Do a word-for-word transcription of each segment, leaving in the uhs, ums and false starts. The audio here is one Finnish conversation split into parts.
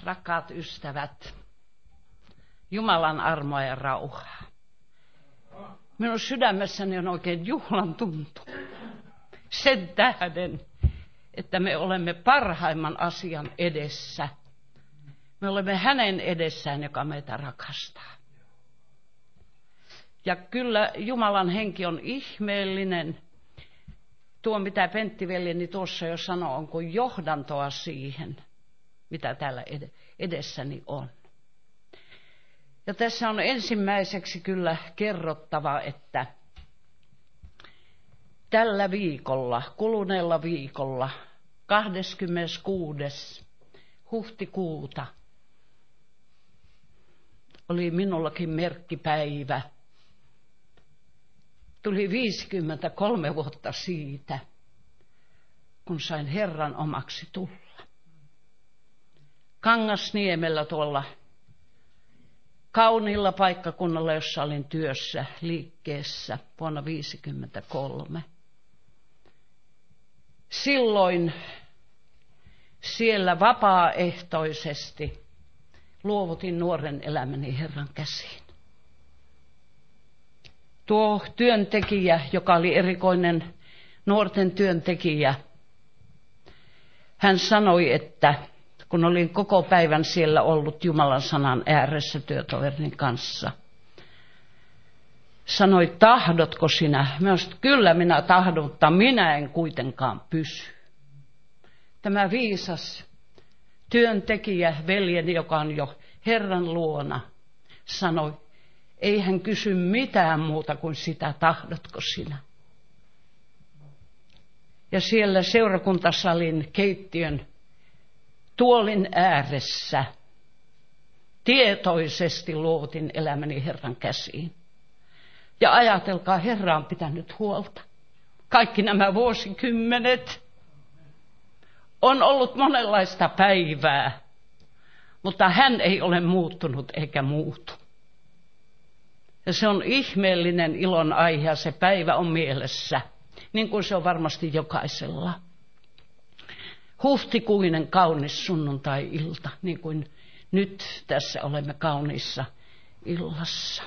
Rakkaat ystävät, Jumalan armoa ja rauhaa. Minun sydämessäni on oikein juhlan tuntu sen tähden, että me olemme parhaimman asian edessä. Me olemme hänen edessään, joka meitä rakastaa. Ja kyllä Jumalan henki on ihmeellinen. Tuo, mitä Pentti veljeni tuossa jo sanoi, on kuin johdantoa siihen, mitä täällä edessäni on. Ja tässä on ensimmäiseksi kyllä kerrottava, että tällä viikolla, kuluneella viikolla, kahdeskymmeneskuudes huhtikuuta, oli minullakin merkkipäivä. Tuli viisikymmentäkolme vuotta siitä, kun sain Herran omaksi tulla. Kangasniemellä tuolla kauniilla paikkakunnalla, jossa olin työssä liikkeessä vuonna viisikymmentäkolme. Silloin siellä vapaaehtoisesti luovutin nuoren elämäni Herran käsiin. Tuo työntekijä, joka oli erikoinen nuorten työntekijä, hän sanoi, että kun olin koko päivän siellä ollut Jumalan sanan ääressä työtoverin kanssa, sanoi, tahdotko sinä? Mä sanoin, kyllä minä tahdon, mutta minä en kuitenkaan pysy. Tämä viisas työntekijä, veljeni, joka on jo Herran luona, sanoi, ei hän kysy mitään muuta kuin sitä, tahdotko sinä? Ja siellä seurakuntasalin keittiön tuolin ääressä tietoisesti luovutin elämäni Herran käsiin. Ja ajatelkaa, Herra on pitänyt huolta. Kaikki nämä vuosikymmenet on ollut monenlaista päivää, mutta hän ei ole muuttunut eikä muutu. Ja se on ihmeellinen ilon aihe ja se päivä on mielessä, niin kuin se on varmasti jokaisella. Huhtikuinen kaunis sunnuntai-ilta, niin kuin nyt tässä olemme kauniissa illassa.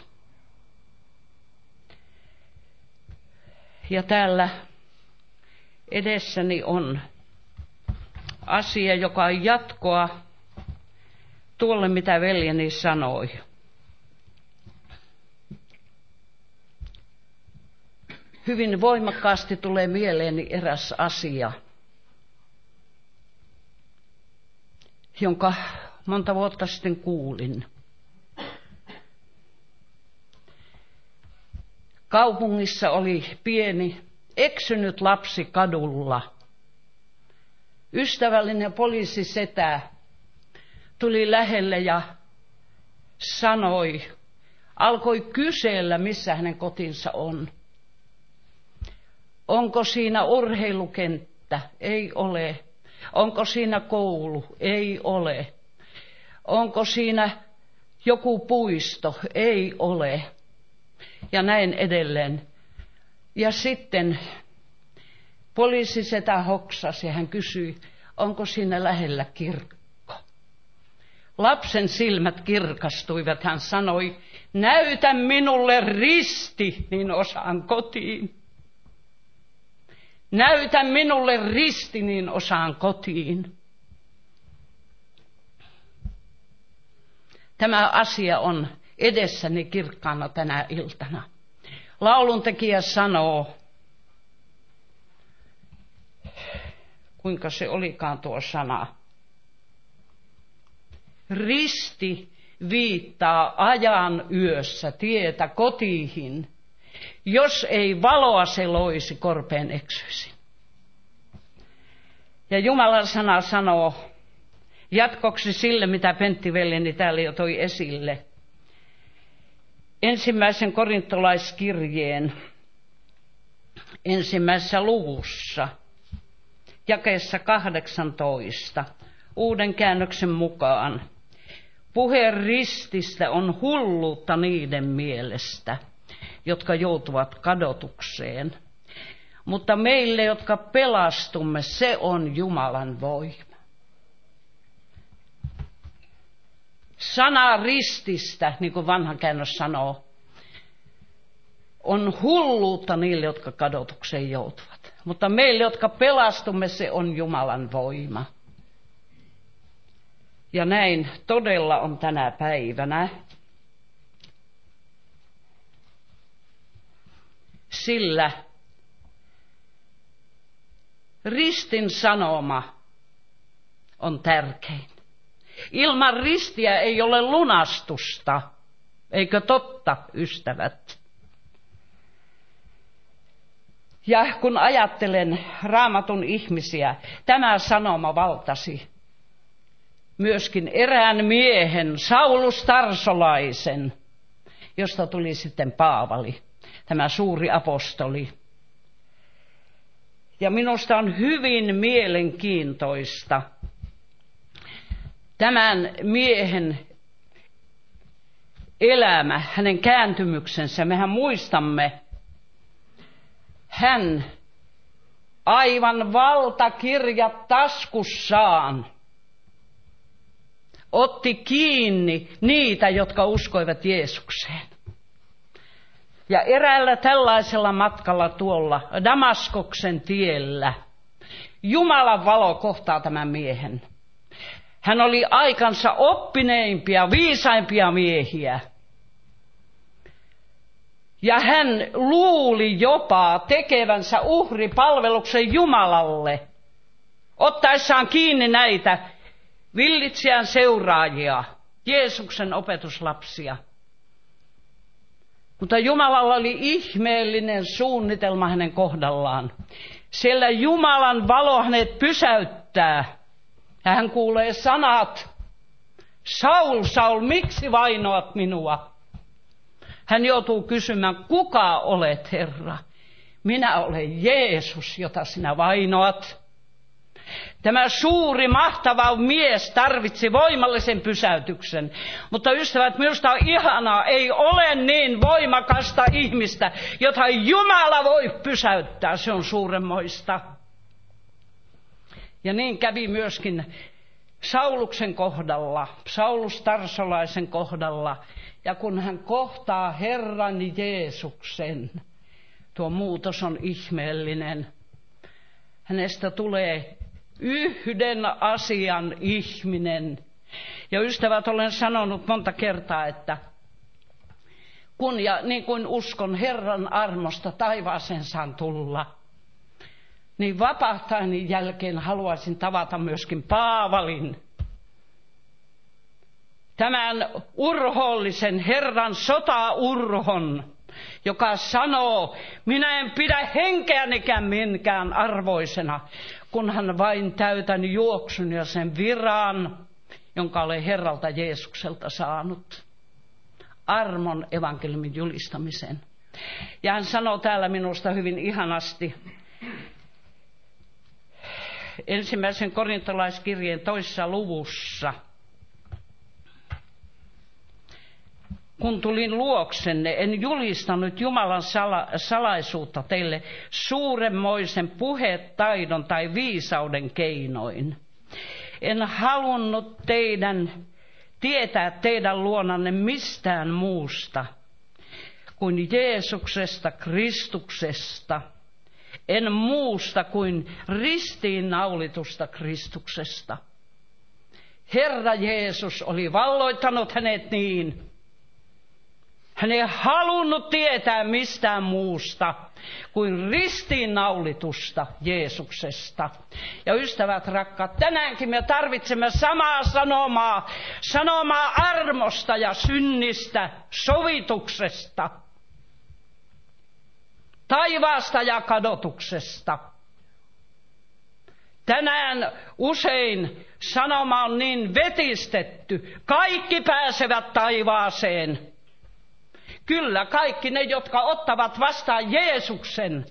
Ja täällä edessäni on asia, joka on jatkoa tuolle, mitä veljeni sanoi. Hyvin voimakkaasti tulee mieleeni eräs asia, jonka monta vuotta sitten kuulin. Kaupungissa oli pieni eksynyt lapsi kadulla. Ystävällinen poliisisetä tuli lähelle ja sanoi, alkoi kysellä, missä hänen kotinsa on. Onko siinä urheilukenttä? Ei ole. Onko siinä koulu? Ei ole. Onko siinä joku puisto? Ei ole. Ja näin edelleen. Ja sitten poliisisetä hoksasi ja hän kysyi, onko siinä lähellä kirkko? Lapsen silmät kirkastuivat. Hän sanoi, näytä minulle risti, niin osaan kotiin. Näytä minulle risti, niin osaan kotiin. Tämä asia on edessäni kirkkaana tänä iltana. Lauluntekijä sanoo, kuinka se olikaan tuo sana. Risti viittaa ajan yössä tietä kotiin. Jos ei valoa se loisi, korpeen eksyisi. Ja Jumalan sana sanoo jatkoksi sille, mitä Pentti veljeni täällä jo toi esille. Ensimmäisen korintolaiskirjeen ensimmäisessä luvussa, jakeessa kahdeksantoista, uuden käännöksen mukaan. Puhe rististä on hulluutta niiden mielestä, jotka joutuvat kadotukseen. Mutta meille, jotka pelastumme, se on Jumalan voima. sana rististä, niin kuin vanha käännös sanoo, on hulluutta niille, jotka kadotukseen joutuvat. Mutta meille, jotka pelastumme, se on Jumalan voima. Ja näin todella on tänä päivänä. Sillä ristin sanoma on tärkein. Ilman ristiä ei ole lunastusta. Eikö totta, ystävät? Ja kun ajattelen Raamatun ihmisiä, tämä sanoma valtasi myöskin erään miehen, Saulus Tarsolaisen, josta tuli sitten Paavali, tämä suuri apostoli. Ja minusta on hyvin mielenkiintoista tämän miehen elämä, hänen kääntymyksensä. Mehän muistamme, hän aivan valtakirjat taskussaan otti kiinni niitä, jotka uskoivat Jeesukseen. Ja eräällä tällaisella matkalla tuolla Damaskoksen tiellä Jumalan valo kohtaa tämän miehen. Hän oli aikansa oppineimpia, viisaimpia miehiä. Ja hän luuli jopa tekevänsä uhripalveluksen Jumalalle, ottaessaan kiinni näitä villitsijän seuraajia, Jeesuksen opetuslapsia. Mutta Jumalalla oli ihmeellinen suunnitelma hänen kohdallaan. Siellä Jumalan valo hänet pysäyttää. Ja hän kuulee sanat, Saul, Saul, miksi vainoat minua? Hän joutuu kysymään, kuka olet, Herra? Minä olen Jeesus, jota sinä vainoat. Tämä suuri, mahtava mies tarvitsi voimallisen pysäytyksen. Mutta ystävät, minusta on ihanaa, ei ole niin voimakasta ihmistä, jota Jumala voi pysäyttää. Se on suuremmoista. Ja niin kävi myöskin Sauluksen kohdalla, Saulus Tarsolaisen kohdalla. Ja kun hän kohtaa Herran Jeesuksen, tuo muutos on ihmeellinen. Hänestä tulee yhden asian ihminen. Ja ystävät, olen sanonut monta kertaa, että kun ja niin kuin uskon Herran armosta taivaaseen saan tulla, niin vapahtainin jälkeen haluaisin tavata myöskin Paavalin. Tämän urhoollisen Herran sotaurhon, joka sanoo, minä en pidä henkeänikään minkään arvoisena, kunhan vain täytän juoksun ja sen viran, jonka olen Herralta Jeesukselta saanut. Armon evankeliumin julistamisen. Ja hän sanoo täällä minusta hyvin ihanasti, ensimmäisen korintolaiskirjeen toisessa luvussa. Kun tulin luoksenne, en julistanut Jumalan sala- salaisuutta teille suuremmoisen puhetaidon tai viisauden keinoin. En halunnut teidän tietää teidän luonanne mistään muusta kuin Jeesuksesta, Kristuksesta. En muusta kuin ristiinnaulitusta Kristuksesta. Herra Jeesus oli valloittanut hänet niin. Hän ei halunnut tietää mistään muusta kuin ristiinnaulitusta Jeesuksesta. Ja ystävät rakkaat, tänäänkin me tarvitsemme samaa sanomaa, sanomaa armosta ja synnistä, sovituksesta, taivaasta ja kadotuksesta. Tänään usein sanoma on niin vetistetty, kaikki pääsevät taivaaseen. Kyllä, kaikki ne, jotka ottavat vastaan Jeesuksen,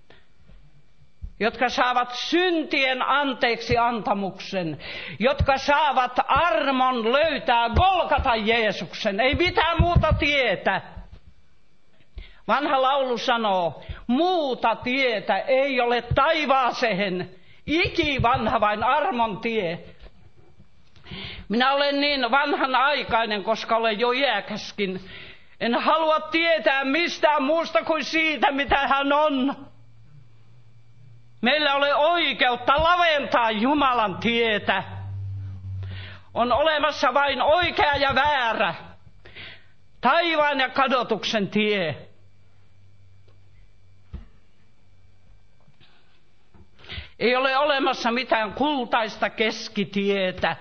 jotka saavat syntien anteeksi antamuksen, jotka saavat armon löytää Golgata Jeesuksen, ei mitään muuta tietä. Vanha laulu sanoo, muuta tietä ei ole taivaaseen, ikivanha vain armon tie. Minä olen niin vanhanaikainen, koska olen jo iäkäskin. En halua tietää mistään muusta kuin siitä, mitä hän on. Meillä ole oikeutta laventaa Jumalan tietä. On olemassa vain oikea ja väärä. Taivaan ja kadotuksen tie. Ei ole olemassa mitään kultaista keskitietä.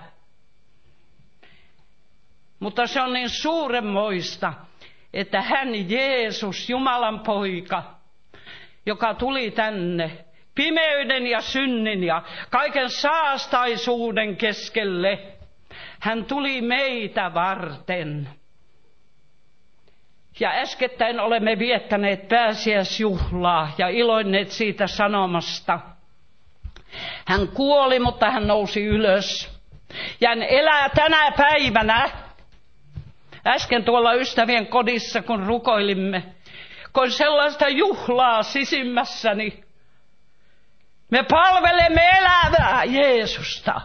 Mutta se on niin suuremmoista, että hän Jeesus, Jumalan poika, joka tuli tänne pimeyden ja synnin ja kaiken saastaisuuden keskelle, hän tuli meitä varten. Ja äskettäin olemme viettäneet pääsiäisjuhlaa ja iloinneet siitä sanomasta. Hän kuoli, mutta hän nousi ylös. Ja hän elää tänä päivänä. Äsken tuolla ystävien kodissa, kun rukoilimme, koin sellaista juhlaa sisimmässäni. Me palvelemme elävää Jeesusta.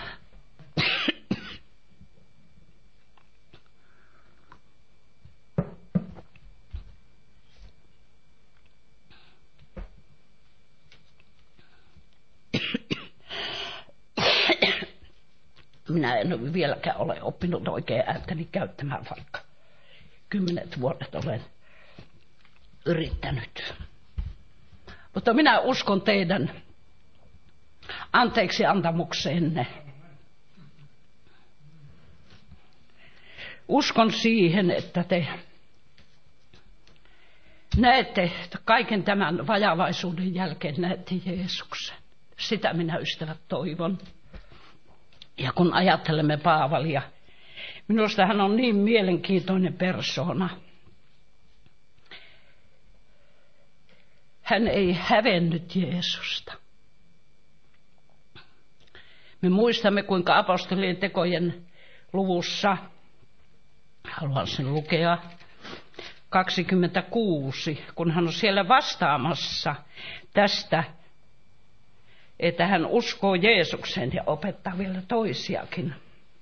Minä en vieläkään ole oppinut oikein ääntäni käyttämään, vaikka kymmenet vuodet olen yrittänyt. Mutta minä uskon teidän anteeksi antamukseenne. Uskon siihen, että te näette kaiken tämän vajavaisuuden jälkeen, näette Jeesuksen. Sitä minä, ystävät, toivon. Ja kun ajattelemme Paavalia, minusta hän on niin mielenkiintoinen persoona. Hän ei hävennyt Jeesusta. Me muistamme, kuinka apostolien tekojen luvussa, haluan sen lukea, kaksikymmentäkuusi, kun hän on siellä vastaamassa tästä, että hän uskoo Jeesukseen ja opettaa vielä toisiakin.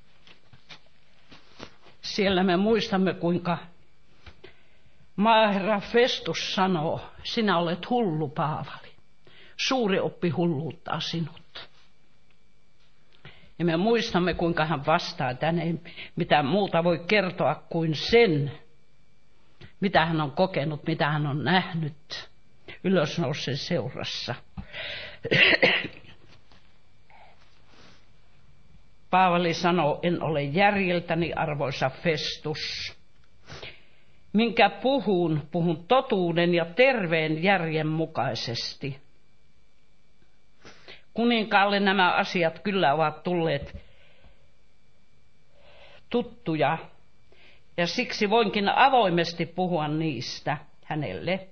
Siellä me muistamme, kuinka maaherra Festus sanoo, sinä olet hullu, Paavali. Suuri oppi hulluuttaa sinut. Ja me muistamme, kuinka hän vastaa, että hän ei mitään muuta voi kertoa kuin sen, mitä hän on kokenut, mitä hän on nähnyt ylösnousseen seurassa. Paavali sanoo, en ole järjeltäni, arvoisa Festus. Minkä puhun, puhun totuuden ja terveen järjen mukaisesti. Kuninkaalle nämä asiat kyllä ovat tulleet tuttuja, ja siksi voinkin avoimesti puhua niistä hänelle.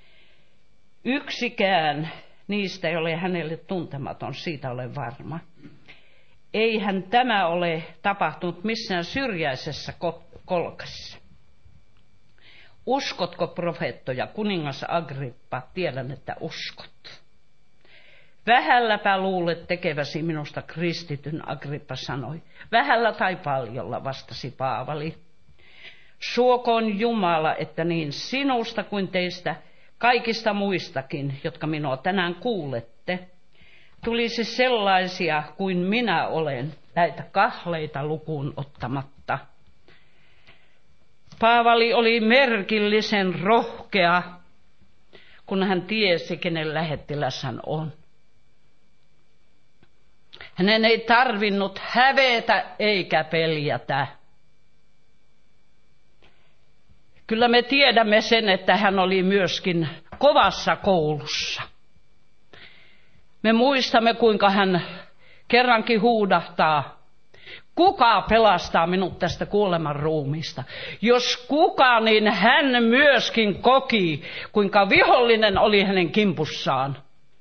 Yksikään niistä ei ole hänelle tuntematon, siitä olen varma. Eihän tämä ole tapahtunut missään syrjäisessä kolkassa. Uskotko profeettoja, kuningas Agrippa? Tiedän, että uskot. Vähälläpä luulet tekeväsi minusta kristityn, Agrippa sanoi. Vähällä tai paljolla, vastasi Paavali. Suokoon Jumala, että niin sinusta kuin teistä kaikista muistakin, jotka minua tänään kuulette, tulisi sellaisia kuin minä olen, näitä kahleita lukuun ottamatta. Paavali oli merkillisen rohkea, kun hän tiesi, kenen lähettiläs hän on. Hänen ei tarvinnut hävetä eikä peljätä. Kyllä me tiedämme sen, että hän oli myöskin kovassa koulussa. Me muistamme, kuinka hän kerrankin huudahtaa, kuka pelastaa minut tästä kuoleman ruumiista? Jos kuka, niin hän myöskin koki, kuinka vihollinen oli hänen kimpussaan.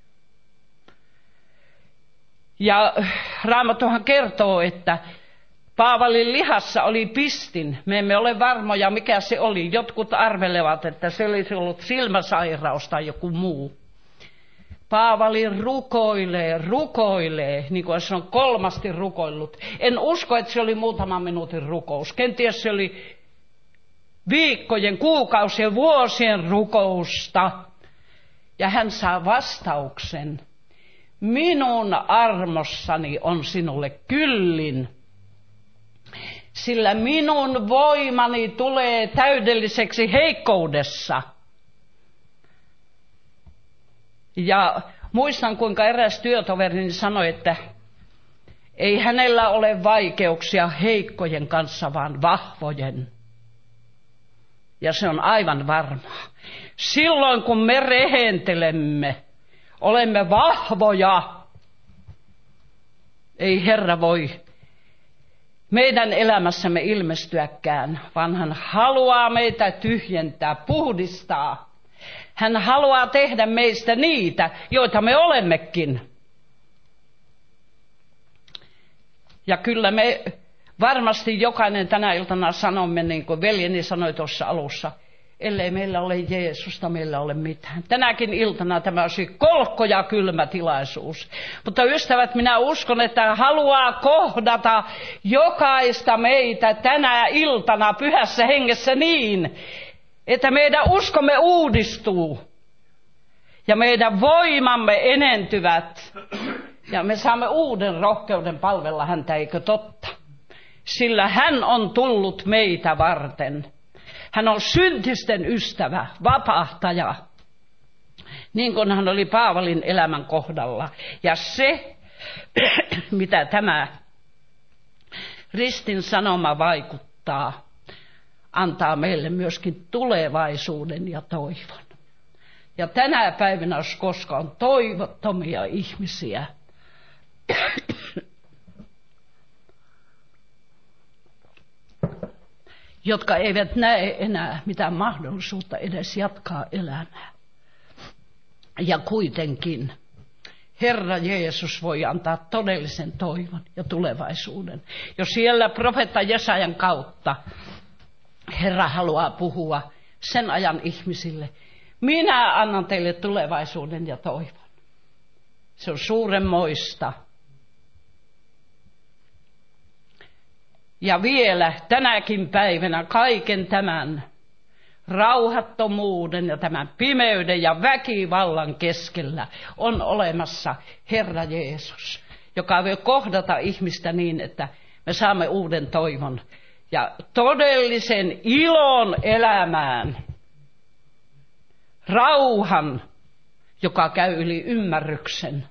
Ja Raamattuhan kertoo, että Paavalin lihassa oli pistin. Me emme ole varmoja, mikä se oli. Jotkut arvelevat, että se olisi ollut silmäsairaus tai joku muu. Paavali rukoilee, rukoilee, niin kuin hän on kolmasti rukoillut. En usko, että se oli muutaman minuutin rukous. Kenties se oli viikkojen, kuukausien, vuosien rukousta. Ja hän saa vastauksen. Minun armossani on sinulle kyllin, sillä minun voimani tulee täydelliseksi heikkoudessa. Ja muistan, kuinka eräs työtoverini sanoi, että ei hänellä ole vaikeuksia heikkojen kanssa, vaan vahvojen. Ja se on aivan varmaa. Silloin kun me rehentelemme, olemme vahvoja. Ei Herra voi meidän elämässämme ilmestyäkään, vaan hän haluaa meitä tyhjentää, puhdistaa. Hän haluaa tehdä meistä niitä, joita me olemmekin. Ja kyllä me varmasti jokainen tänä iltana sanomme, niin kuin veljeni sanoi tuossa alussa, ellei meillä ole Jeesusta, meillä ole mitään. Tänäkin iltana tämä olisi kolkko ja kylmä tilaisuus. Mutta ystävät, minä uskon, että hän haluaa kohdata jokaista meitä tänä iltana pyhässä hengessä niin, että meidän uskomme uudistuu ja meidän voimamme enentyvät ja me saamme uuden rohkeuden palvella häntä, eikö totta? Sillä hän on tullut meitä varten. Hän on syntisten ystävä, vapahtaja, niin kuin hän oli Paavalin elämän kohdalla. Ja se, mitä tämä ristin sanoma vaikuttaa, antaa meille myöskin tulevaisuuden ja toivon. Ja tänä päivänä, jos koskaan, on toivottomia ihmisiä, jotka eivät näe enää mitään mahdollisuutta edes jatkaa elämää. Ja kuitenkin Herra Jeesus voi antaa todellisen toivon ja tulevaisuuden. Jo siellä profeetta Jesajan kautta Herra haluaa puhua sen ajan ihmisille. Minä annan teille tulevaisuuden ja toivon. Se on suurenmoista. Ja vielä tänäkin päivänä kaiken tämän rauhattomuuden ja tämän pimeyden ja väkivallan keskellä on olemassa Herra Jeesus, joka voi kohdata ihmistä niin, että me saamme uuden toivon ja todellisen ilon elämään. Rauhan, joka käy yli ymmärryksen.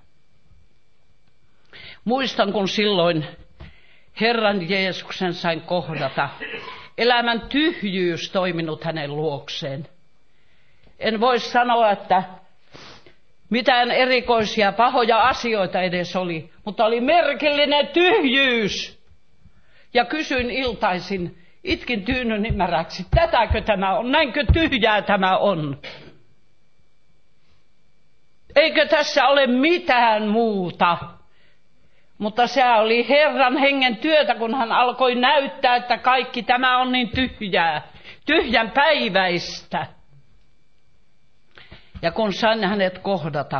Muistan, kun silloin Herran Jeesuksen sain kohdata. Elämän tyhjyys toiminut hänen luokseen. En voi sanoa, että mitään erikoisia pahoja asioita edes oli, mutta oli merkillinen tyhjyys. Ja kysyin iltaisin, itkin tyynyn imäräksi, tätäkö tämä on, näinkö tyhjää tämä on? Eikö tässä ole mitään muuta? Mutta se oli Herran hengen työtä, kun hän alkoi näyttää, että kaikki tämä on niin tyhjää, tyhjän päiväistä. Ja kun sain hänet kohdata,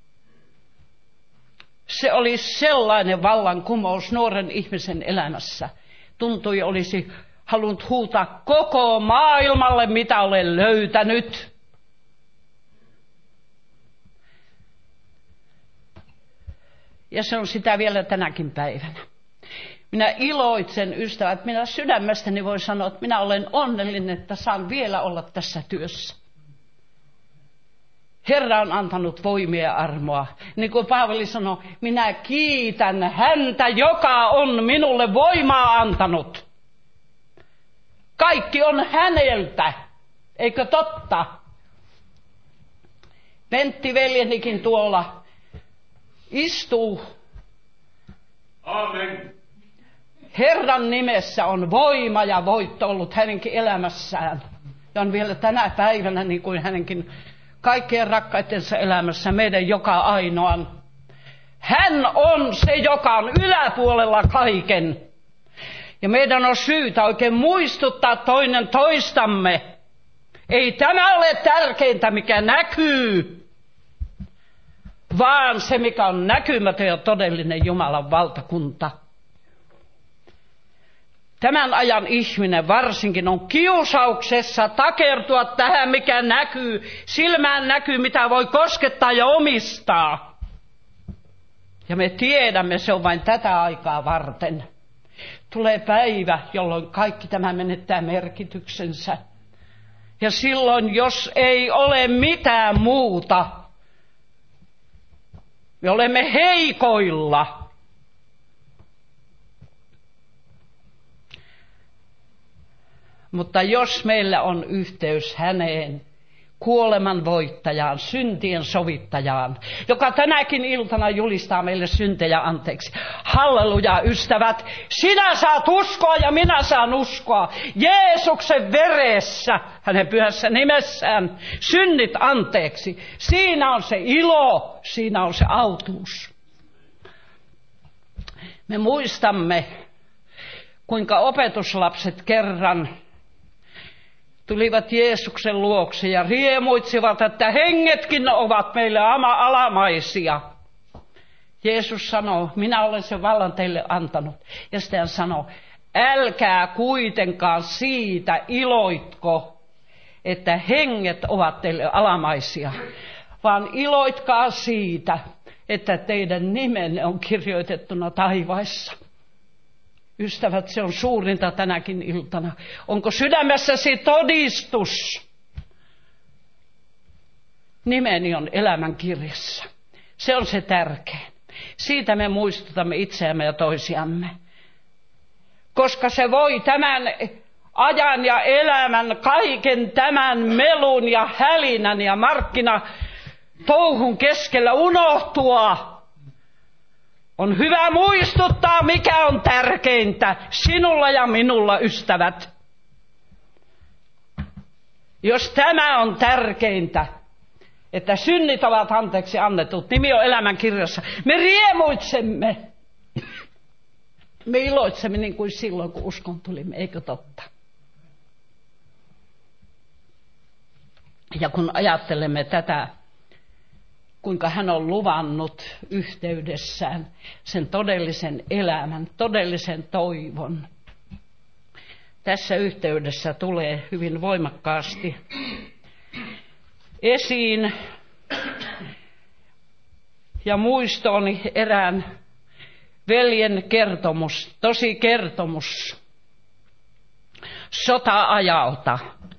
se oli sellainen vallankumous nuoren ihmisen elämässä. Tuntui, olisi halunnut huutaa koko maailmalle, mitä olen löytänyt. Ja se on sitä vielä tänäkin päivänä. Minä iloitsen, ystävät, minä sydämestäni voi sanoa, että minä olen onnellinen, että saan vielä olla tässä työssä. Herra on antanut voimia ja armoa. Niin kuin Paavali sanoi, minä kiitän häntä, joka on minulle voimaa antanut. Kaikki on häneltä, eikö totta? Pentti veljenikin tuolla istuu. Amen. Herran nimessä on voima ja voitto ollut hänenkin elämässään. Ja on vielä tänä päivänä, niin kuin hänenkin kaikkien rakkaitensa elämässä, meidän joka ainoan. Hän on se, joka on yläpuolella kaiken. Ja meidän on syytä oikein muistuttaa toinen toistamme. Ei tämä ole tärkeintä, mikä näkyy, vaan se, mikä on näkymätön ja todellinen Jumalan valtakunta. Tämän ajan ihminen varsinkin on kiusauksessa takertua tähän, mikä näkyy, silmään näkyy, mitä voi koskettaa ja omistaa. Ja me tiedämme, se on vain tätä aikaa varten. Tulee päivä, jolloin kaikki tämä menettää merkityksensä. Ja silloin, jos ei ole mitään muuta, me olemme heikoilla. Mutta jos meillä on yhteys häneen, kuoleman voittajaan, syntien sovittajaan, joka tänäkin iltana julistaa meille syntejä anteeksi. Halleluja, ystävät, sinä saat uskoa ja minä saan uskoa. Jeesuksen veressä, hänen pyhässä nimessään, synnit anteeksi. Siinä on se ilo, siinä on se autuus. Me muistamme, kuinka opetuslapset kerran tulivat Jeesuksen luokse ja riemuitsivat, että hengetkin ovat meille alamaisia. Jeesus sanoo, minä olen sen vallan teille antanut. Ja sitten hän sanoo, älkää kuitenkaan siitä iloitko, että henget ovat teille alamaisia, vaan iloitkaa siitä, että teidän nimenne on kirjoitettuna taivaissa. Ystävät, se on suurinta tänäkin iltana. Onko sydämessäsi todistus? Nimeni on elämän kirjassa. Se on se tärkein. Siitä me muistutamme itseämme ja toisiamme. Koska se voi tämän ajan ja elämän, kaiken tämän melun ja hälinän ja markkinatouhun keskellä unohtua. On hyvä muistuttaa, mikä on tärkeintä sinulla ja minulla, ystävät. Jos tämä on tärkeintä, että synnit ovat anteeksi annetut, nimi on elämän kirjassa, me riemuitsemme. Me iloitsemme niin kuin silloin, kun uskon tulimme, eikö totta? Ja kun ajattelemme tätä, kuinka hän on luvannut yhteydessään sen todellisen elämän, todellisen toivon. Tässä yhteydessä tulee hyvin voimakkaasti esiin ja muistooni erään veljen kertomus, tosi kertomus sota-ajalta.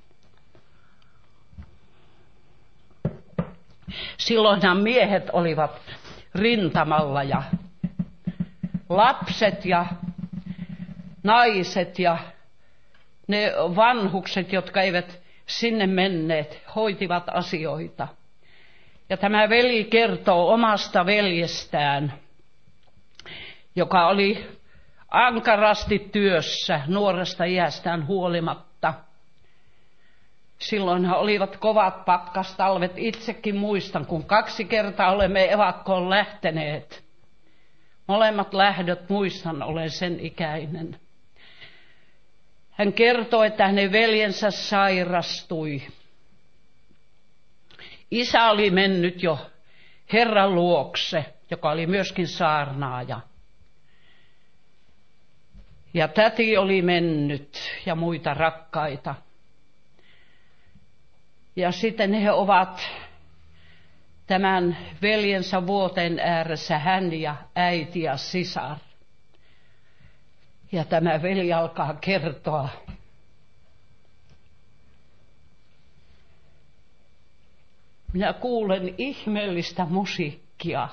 Silloinhan miehet olivat rintamalla ja lapset ja naiset ja ne vanhukset, jotka eivät sinne menneet, hoitivat asioita. Ja tämä veli kertoo omasta veljestään, joka oli ankarasti työssä nuoresta iästään huolimatta. Silloinhan olivat kovat pakkastalvet. Itsekin muistan, kun kaksi kertaa olemme evakkoon lähteneet. Molemmat lähdöt muistan, olen sen ikäinen. Hän kertoi, että hänen veljensä sairastui. Isä oli mennyt jo Herran luokse, joka oli myöskin saarnaaja. Ja täti oli mennyt ja muita rakkaita. Ja sitten he ovat tämän veljensä vuoteen ääressä, hän ja äiti ja sisar. Ja tämä veli alkaa kertoa. Minä kuulen ihmeellistä musiikkia.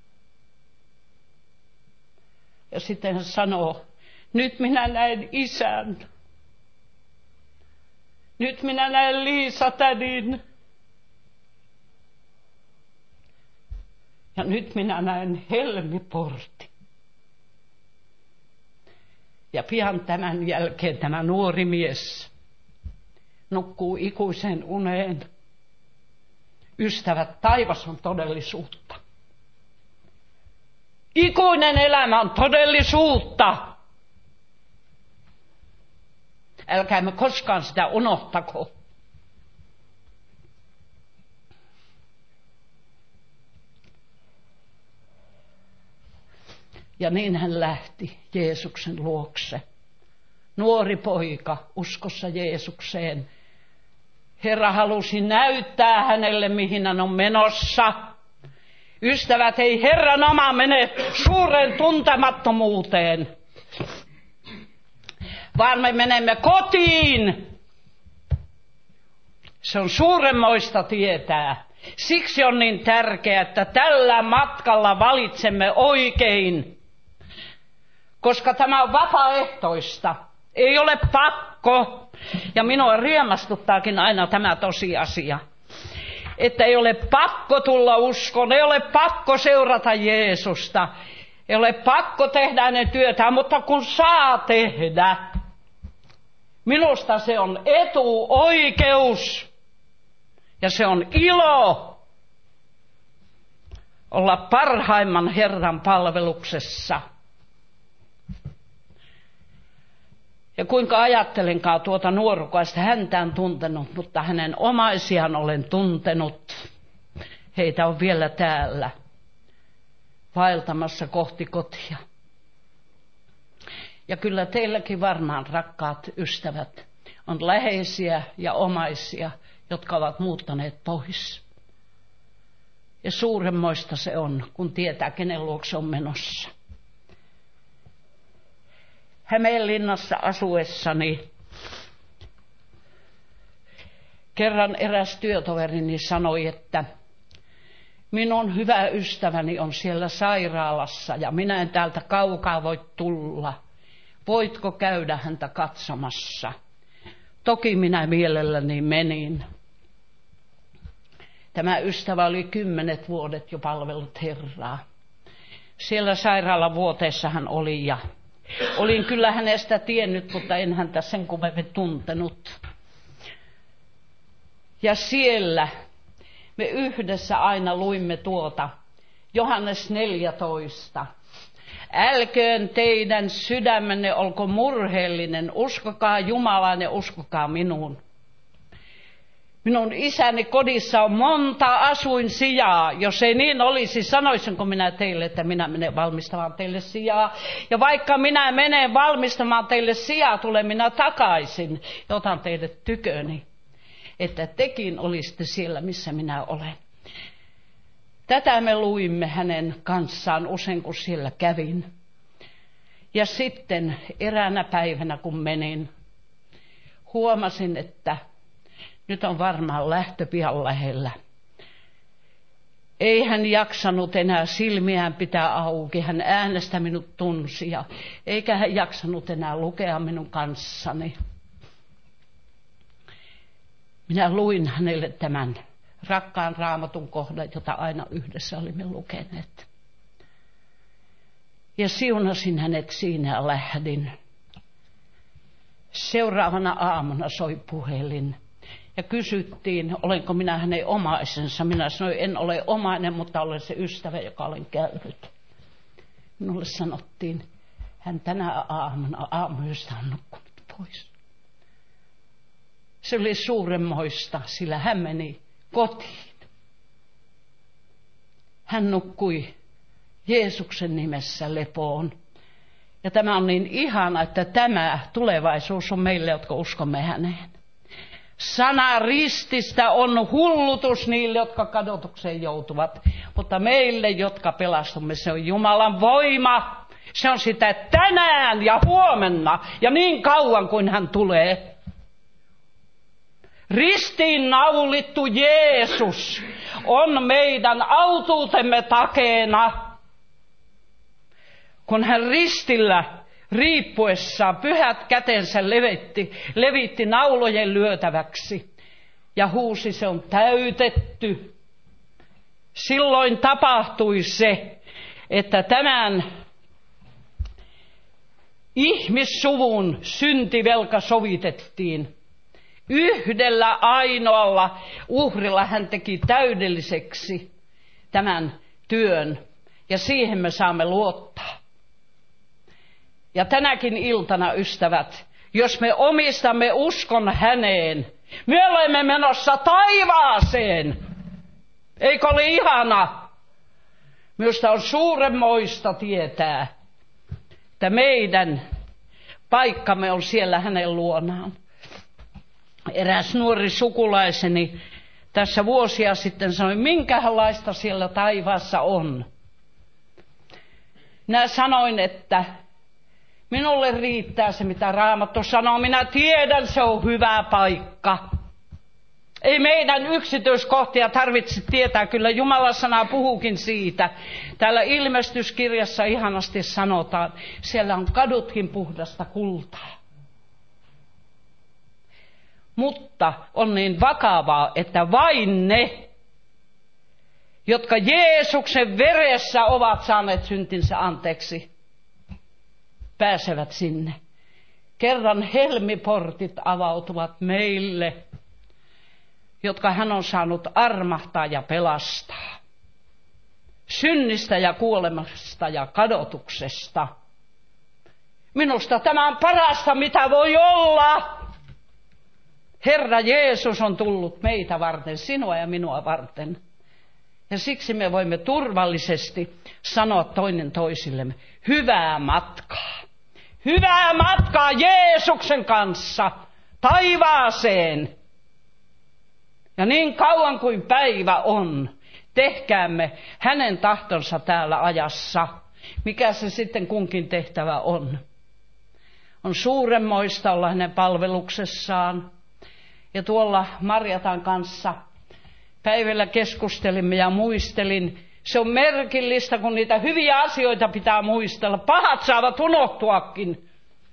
Ja sitten hän sanoo, nyt minä näen isän. Nyt minä näen Liisa-tädin. Ja nyt minä näen helmiportin. Ja pian tämän jälkeen tämä nuori mies nukkuu ikuiseen uneen. Ystävät, taivas on todellisuutta. Ikuinen elämä on todellisuutta. Älkäämme koskaan sitä unohtako. Ja niin hän lähti Jeesuksen luokse. Nuori poika uskossa Jeesukseen. Herra halusi näyttää hänelle, mihin hän on menossa. Ystävät, ei Herran oma mene suureen tuntemattomuuteen, vaan me menemme kotiin. Se on suuremmoista tietää. Siksi on niin tärkeää, että tällä matkalla valitsemme oikein, koska tämä on vapaaehtoista. Ei ole pakko. Ja minua riemastuttaakin aina tämä tosiasia, että ei ole pakko tulla uskoon, ei ole pakko seurata Jeesusta, ei ole pakko tehdä hänen työtään, mutta kun saa tehdä, minusta se on etuoikeus ja se on ilo olla parhaimman Herran palveluksessa. Ja kuinka ajattelenkaan tuota nuorukaista, häntä en tuntenut, mutta hänen omaisiaan olen tuntenut. Heitä on vielä täällä vaeltamassa kohti kotia. Ja kyllä teilläkin varmaan, rakkaat ystävät, on läheisiä ja omaisia, jotka ovat muuttaneet pois. Ja suuremmoista se on, kun tietää, kenen luokse on menossa. Hämeenlinnassa asuessani kerran eräs työtoverini sanoi, että minun hyvä ystäväni on siellä sairaalassa ja minä en täältä kaukaa voi tulla. Voitko käydä häntä katsomassa? Toki minä mielelläni menin. Tämä ystävä oli kymmenet vuodet jo palvellut Herraa. Siellä sairaalavuoteessa hän oli ja olin kyllä hänestä tiennyt, mutta en häntä sen kummemmin tuntenut. Ja siellä me yhdessä aina luimme tuota Johannes neljätoista. Älköön teidän sydämenne olko murheellinen, uskokaa Jumalaan ja uskokaa minuun. Minun isäni kodissa on monta asuinsijaa. Jos ei niin olisi, sanoisinko minä teille, että minä menen valmistamaan teille sijaa. Ja vaikka minä menen valmistamaan teille sijaa, tulen minä takaisin ja otan teidät tyköni, että tekin olisitte siellä, missä minä olen. Tätä me luimme hänen kanssaan usein, kun siellä kävin. Ja sitten eräänä päivänä, kun menin, huomasin, että nyt on varmaan lähtö pian lähellä. Ei hän jaksanut enää silmiään pitää auki. Hän äänestä minut tunsi ja eikä hän jaksanut enää lukea minun kanssani. Minä luin hänelle tämän rakkaan Raamatun kohdan, jota aina yhdessä olimme lukeneet. Ja siunasin hänet siinä ja lähdin. Seuraavana aamuna soi puhelin. Ja kysyttiin, olenko minä hänen omaisensa. Minä sanoin, en ole omainen, mutta olen se ystävä, joka olen käynyt. Minulle sanottiin, hän tänä aamuna aamuyöstä on nukkunut pois. Se oli suuremmoista, sillä hän meni kotiin. Hän nukkui Jeesuksen nimessä lepoon. Ja tämä on niin ihana, että tämä tulevaisuus on meille, jotka uskomme häneen. Sana rististä on hullutus niille, jotka kadotukseen joutuvat. Mutta meille, jotka pelastumme, se on Jumalan voima. Se on sitä tänään ja huomenna ja niin kauan kuin hän tulee. Ristiin naulittu Jeesus on meidän autuutemme takeena. Kun hän ristillä riippuessaan pyhät kätensä levitti, levitti naulojen lyötäväksi ja huusi, se on täytetty. Silloin tapahtui se, että tämän ihmissuvun syntivelka sovitettiin. Yhdellä ainoalla uhrilla hän teki täydelliseksi tämän työn ja siihen me saamme luottaa. Ja tänäkin iltana, ystävät, jos me omistamme uskon häneen, me olemme menossa taivaaseen. Eikö ole ihana? Minusta on suuremmoista tietää, että meidän paikkamme on siellä hänen luonaan. Eräs nuori sukulaiseni tässä vuosia sitten sanoi, minkälaista siellä taivaassa on. Minä sanoin, että minulle riittää se, mitä Raamattu sanoo. Minä tiedän, se on hyvä paikka. Ei meidän yksityiskohtia tarvitse tietää, kyllä Jumalan sana puhuukin siitä. Täällä ilmestyskirjassa ihanasti sanotaan, siellä on kadutkin puhdasta kultaa. Mutta on niin vakavaa, että vain ne, jotka Jeesuksen veressä ovat saaneet syntinsä anteeksi, pääsevät sinne. Kerran helmiportit avautuvat meille, jotka hän on saanut armahtaa ja pelastaa. Synnistä ja kuolemasta ja kadotuksesta. Minusta tämä on parasta, mitä voi olla. Herra Jeesus on tullut meitä varten, sinua ja minua varten. Ja siksi me voimme turvallisesti sanoa toinen toisillemme, hyvää matkaa. Hyvää matkaa Jeesuksen kanssa taivaaseen. Ja niin kauan kuin päivä on, tehkäämme hänen tahtonsa täällä ajassa, mikä se sitten kunkin tehtävä on. On suuremmoista olla hänen palveluksessaan. Ja tuolla Marjatan kanssa päivällä keskustelimme ja muistelin. Se on merkillistä, kun niitä hyviä asioita pitää muistella. Pahat saavat unohtuakin.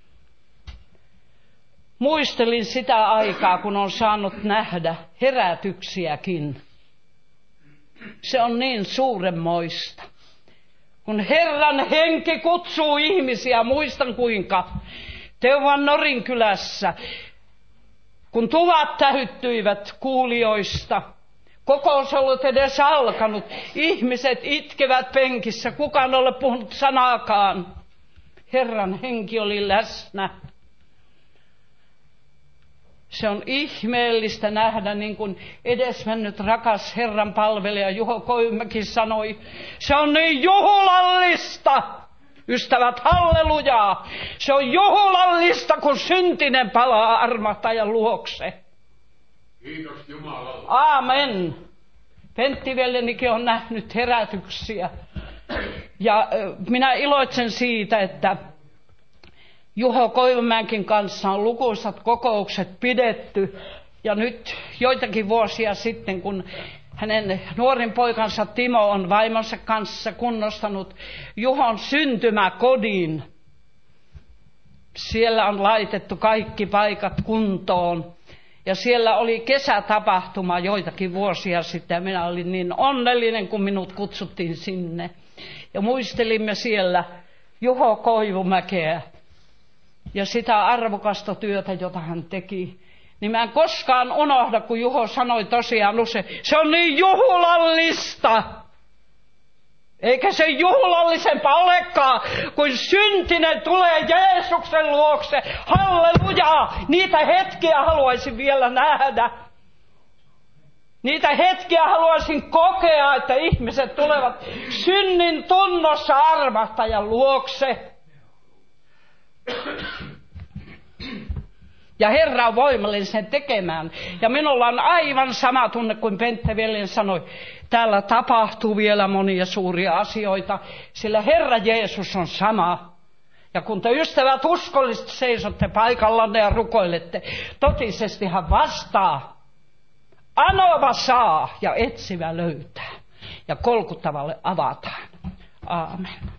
Muistelin sitä aikaa, kun on saanut nähdä herätyksiäkin. Se on niin suuremmoista. Kun Herran henki kutsuu ihmisiä, muistan kuinka Teuvan Norinkylässä, kun tuvat tähyttyivät kuulijoista, kokous ollut edes alkanut, ihmiset itkevät penkissä, kukaan ei ole puhunut sanaakaan. Herran henki oli läsnä. Se on ihmeellistä nähdä, niin kuin edesmennyt rakas Herran palvelija Juho Koivumäki sanoi. Se on niin juhlallista, ystävät, hallelujaa. Se on juhlallista, kun syntinen palaa armahtajan luokse. Kiitos Jumalalle. Aamen. Pentti veljenikin on nähnyt herätyksiä. Ja minä iloitsen siitä, että Juho Koivumäenkin kanssa on lukuisat kokoukset pidetty. Ja nyt joitakin vuosia sitten, kun hänen nuorin poikansa Timo on vaimonsa kanssa kunnostanut Juhon syntymäkodin. Siellä on laitettu kaikki paikat kuntoon. Ja siellä oli kesätapahtuma joitakin vuosia sitten. Ja minä olin niin onnellinen, kun minut kutsuttiin sinne. Ja muistelimme siellä Juho Koivumäkeä ja sitä arvokasta työtä, jota hän teki. Niin mä en koskaan unohda, kun Juho sanoi tosiaan usein, se on niin juhlallista. Eikä se juhlallisempaa olekaan, kun syntinen tulee Jeesuksen luokse. Halleluja! Niitä hetkiä haluaisin vielä nähdä. Niitä hetkiä haluaisin kokea, että ihmiset tulevat synnin tunnossa armahtajan luokse. Ja Herra on voimallinen sen tekemään. Ja minulla on aivan sama tunne kuin Pentti veljen sanoi. Täällä tapahtuu vielä monia suuria asioita, sillä Herra Jeesus on sama. Ja kun te ystävät uskollisesti seisotte paikallanne ja rukoilette, totisesti hän vastaa. Anova saa ja etsivä löytää. Ja kolkuttavalle avataan. Aamen.